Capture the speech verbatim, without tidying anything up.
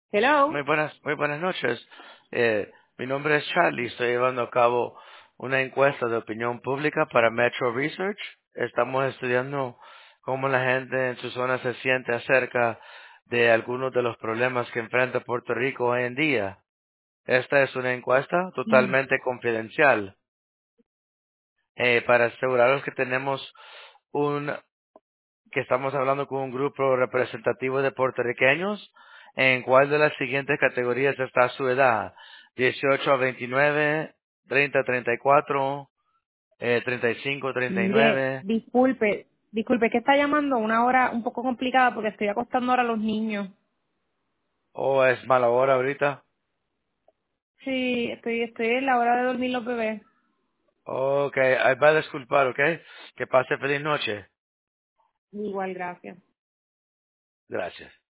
Hello. Muy buenas, muy buenas noches. Eh, mi nombre es Charlie. Estoy llevando a cabo una encuesta de opinión pública para Metro Research. Estamos estudiando cómo la gente en su zona se siente acerca de algunos de los problemas que enfrenta Puerto Rico hoy en día. Esta es una encuesta Mm. totalmente confidencial eh, para aseguraros que tenemos un que estamos hablando con un grupo representativo de puertorriqueños. ¿En cuál de las siguientes categorías está su edad? dieciocho a veintinueve, treinta a treinta y cuatro, eh, treinta y cinco a Mire, treinta y nueve, disculpe, disculpe que está llamando a una hora un poco complicada porque estoy acostando ahora a los niños. o es mala hora ahorita. Sí, estoy, estoy en la hora de dormir los bebés. Ok, ahí va a disculpar, ok. Que pase feliz noche. Igual, gracias. Gracias.